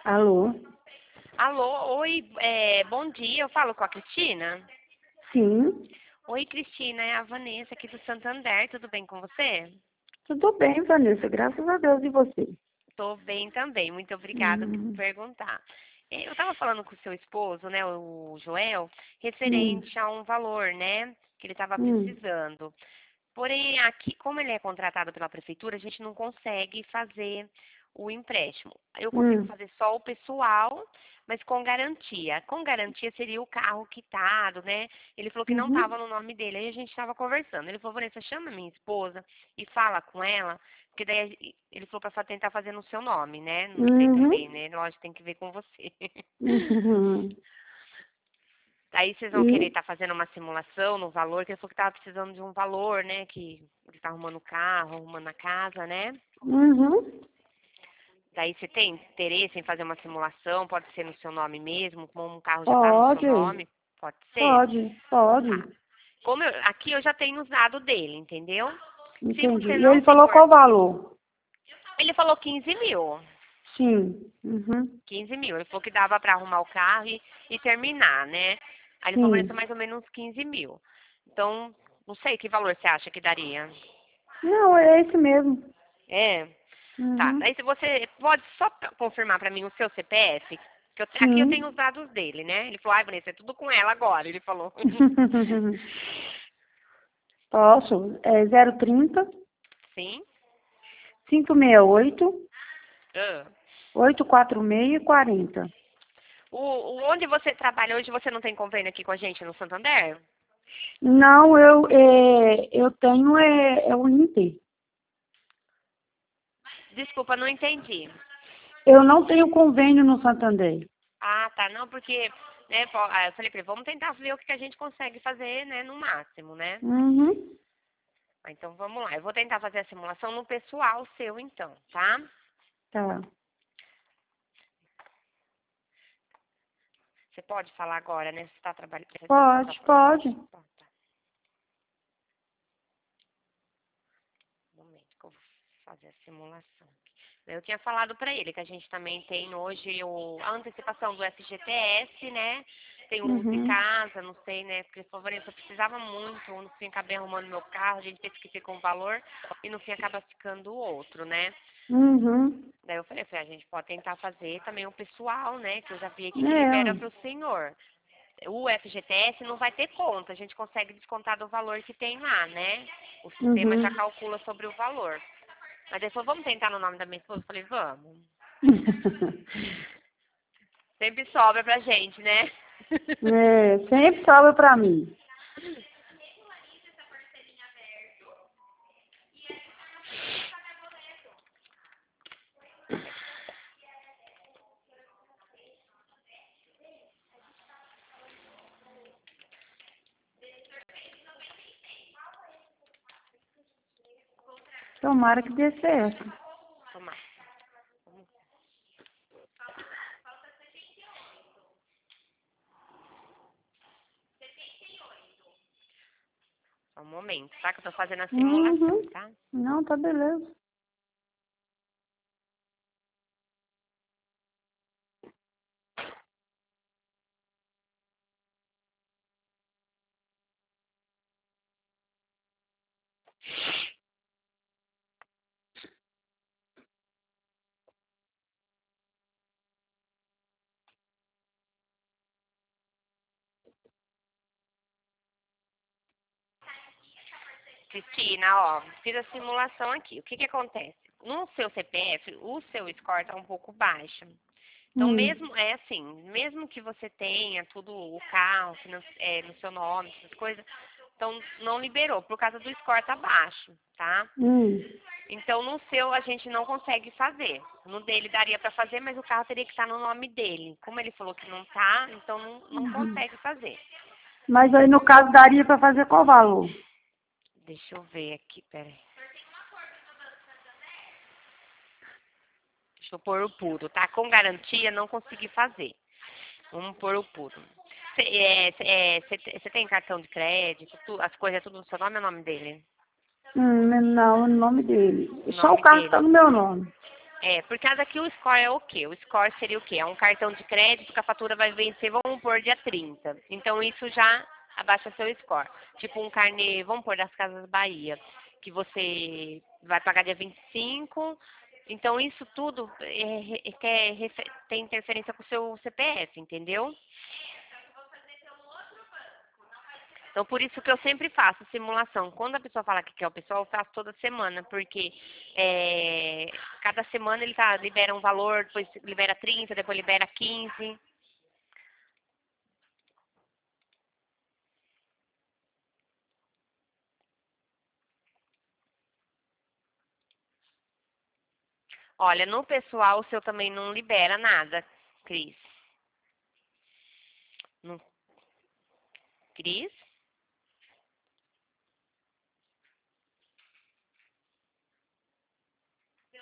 Alô? Alô, oi, bom dia, eu falo com a Cristina? Sim, Oi, Cristina, é a Vanessa aqui do Santander, tudo bem com você? tudo bem, Vanessa, graças a Deus, e você? Tô bem também, muito obrigada por Hum, perguntar. Eu estava falando com o seu esposo, né, o Joel, hum, referente a um valor, né, que ele estava hum, precisando. Porém, aqui, como ele é contratado pela prefeitura, a gente não consegue fazer o empréstimo. Eu consigo hum, fazer só o pessoal, mas com garantia. Com garantia seria o carro quitado, né? Ele falou que não estava uhum, no nome dele. Aí a gente estava conversando. Ele falou, Vanessa, chama minha esposa e fala com ela, porque daí ele falou para tentar fazer no seu nome, né? Não sei também, uhum, né? Lógico, tem que ver com você. uhum. Aí vocês vão querer E estar fazendo uma simulação no valor, que ele falou que estava precisando de um valor, né? Que ele está arrumando o carro, arrumando a casa, né? uhum, Daí você tem interesse em fazer uma simulação, pode ser no seu nome mesmo, como um carro já está no seu pode, nome, pode ser? pode, Tá. pode, Aqui eu já tenho os dados dele, entendeu? Se entendi. você E não ele se falou qual importa, valor? ele falou 15 mil. Sim, uhum, 15 mil. Ele falou que dava para arrumar o carro e terminar, né? Aí ele falou, Vanessa, sim. mais ou menos 15 mil. Então, não sei que valor você acha que daria. Não, é esse mesmo. É. Tá. Uhum, Aí se você pode só confirmar para mim o seu CPF, aqui eu tenho sim. os dados dele, né? Ele falou, ai, Vanessa, é tudo com ela agora, ele falou. Posso, é 030 Sim? 568 Ah. 846 40. Onde você trabalha hoje, você não tem convênio aqui com a gente no Santander? Não, eu tenho é o Inter. Desculpa, não entendi. Eu não tenho convênio no Santander. Ah, tá. Não, porque, né, eu falei pra ele, vamos tentar ver o que a gente consegue fazer, né, no máximo, né? Uhum. Então vamos lá. Eu vou tentar fazer a simulação no pessoal seu, então, tá? Tá. Você pode falar agora, né? Você está trabalhando. Pode, Pode? pode. Tá. Um momento que eu vou fazer a simulação. Eu tinha falado para ele que a gente também tem hoje a antecipação do FGTS, né? Tem o Luz de Uhum. Casa, não sei, né? Porque, por favor, eu precisava muito, no fim acabei arrumando meu carro, a gente pensa que fica um valor e no fim acaba ficando outro, né? Uhum. Daí eu falei, a gente pode tentar fazer também o pessoal, né? Que eu já vi aqui que libera para É. o senhor. O FGTS não vai ter conta, a gente consegue descontar do valor que tem lá, né? O sistema já Uhum. calcula sobre o valor. Mas ele falou, vamos tentar no nome da minha esposa? Eu falei, vamos. Sempre sobra pra gente, né? É, sempre sobra pra mim. Tomara que dê certo. Tomar. Só um momento, tá? Que eu tô fazendo a simulação, Uhum. tá? Não, tá beleza. Cristina, ó, fiz a simulação aqui. O que que acontece? No seu CPF, o seu score tá um pouco baixo. Então, Hum. mesmo, é assim, mesmo que você tenha tudo, o carro no seu nome, essas coisas, então não liberou, por causa do score tá baixo, tá? Hum. Então, no seu a gente não consegue fazer. No dele daria para fazer, mas o carro teria que estar no nome dele. Como ele falou que não tá, então não Uhum. consegue fazer. Mas aí, no caso, daria pra fazer qual valor? Deixa eu ver aqui, peraí. Deixa eu pôr o puro, tá? Com garantia, não consegui fazer. Vamos pôr o puro. Você tem cartão de crédito? As coisas tudo no seu nome ou no nome dele? Não, o nome dele. O Só o nome carro tá dele. no meu nome. Por causa que o score é o quê? O score seria o quê? É um cartão de crédito que a fatura vai vencer, vamos pôr, dia 30. Então, isso já abaixa seu score. Tipo um carnê, vamos pôr, das Casas Bahia, que você vai pagar dia 25. Então, isso tudo tem interferência com o seu CPF, entendeu? Então, por isso que eu sempre faço simulação. Quando a pessoa fala que quer o pessoal, eu faço toda semana, porque cada semana ele libera um valor, depois libera 30, depois libera 15. Olha, no pessoal o seu também não libera nada, Cris. Não- Cris?